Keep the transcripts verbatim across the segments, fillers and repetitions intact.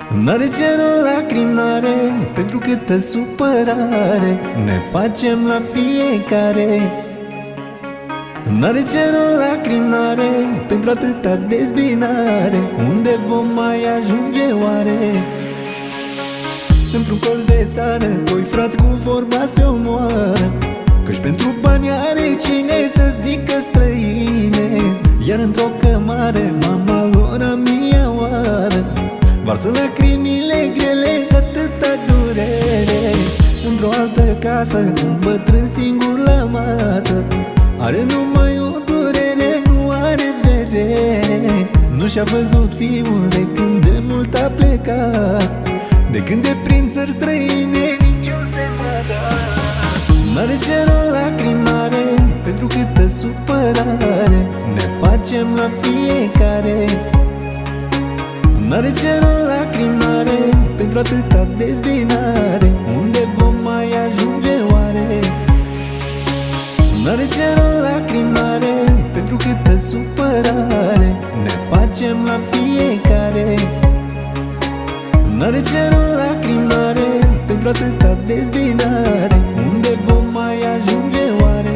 N-are cerul lacrimi, n-are, pentru câtă supărare ne facem la fiecare. N-are cerul lacrimi, n-are, pentru atâta dezbinare. Unde vom mai ajunge oare? Într-un colț de țară, doi frați cu vorba se omoară, căci pentru bani are cine să zică străine. Iar într-o cămară, mama lor a mia oară varsă lacrimile grele, atâta durere. Într-o altă casă, un bătrân singur la masă are numai o durere, nu are vedere. Nu și-a văzut fiul de când de mult a plecat, de când de prin țări străine niciun semn n-a dat. N-are cerul lacrimi, n-are, pentru câtă supărare ne facem la fiecare. N-are cerul lacrimi, n-are, pentru atâta dezbinare. Unde vom mai ajunge oare? N-are cerul lacrimi, n-are, pentru câtă supărare ne facem la fiecare. N-are cerul lacrimi, n-are, pentru atâta dezbinare. Unde vom mai ajunge oare?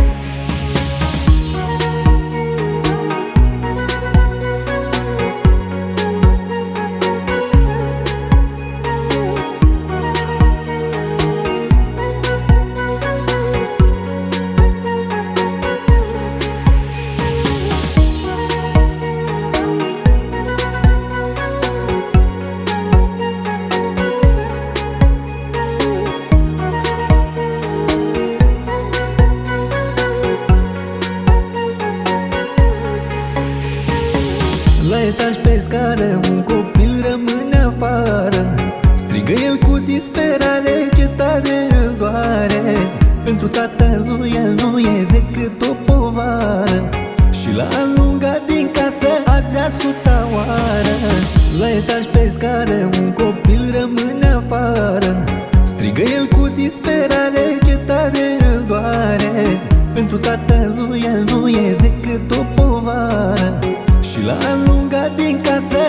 La etaj pe scară, un copil rămâne afară. Strigă el cu disperare, ce tare îl doare. Pentru tatălui el nu e decât o povară și l-a alungat din casă azi a suta oară. La etaj pe scară, un copil rămâne afară. Strigă el cu disperare, ce tare îl doare. Pentru tatălui el nu e decât o povară și l-a alungat din casă.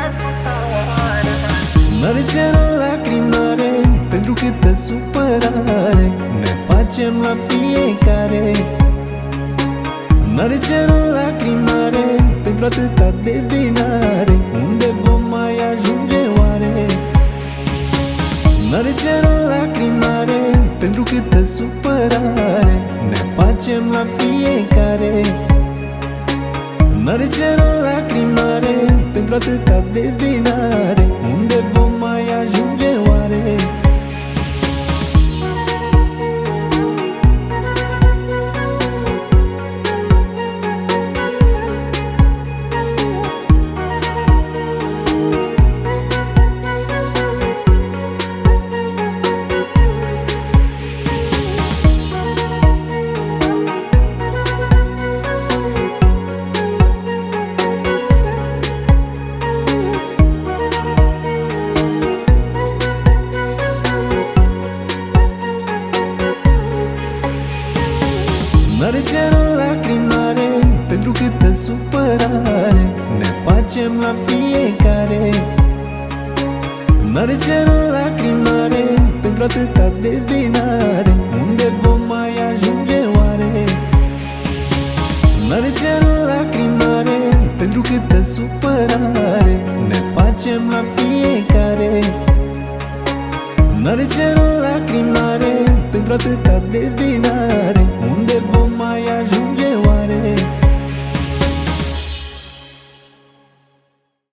N-are cerul lacrimi, n-are, pentru câtă supărare ne facem la fiecare. N-are cerul lacrimi, n-are, pentru atâta dezbinare. Unde vom mai ajunge oare? N-are cerul lacrimi, n-are, pentru câtă supărare ne facem la fiecare. N-are cerul lacrimi, n-are, pentru atâta dezbinare. Unde vom mai ajunge oare? N-are cerul lacrimi, n-are, pentru câtă supărare ne facem la fiecare. N-are cerul lacrimi, n-are, pentru atâta dezbinare. Unde vom mai ajunge oare? N-are cerul lacrimi, n-are, pentru câtă supărare ne facem la fiecare. N-are cerul lacrimi, n-are, pentru atâta dezbinare.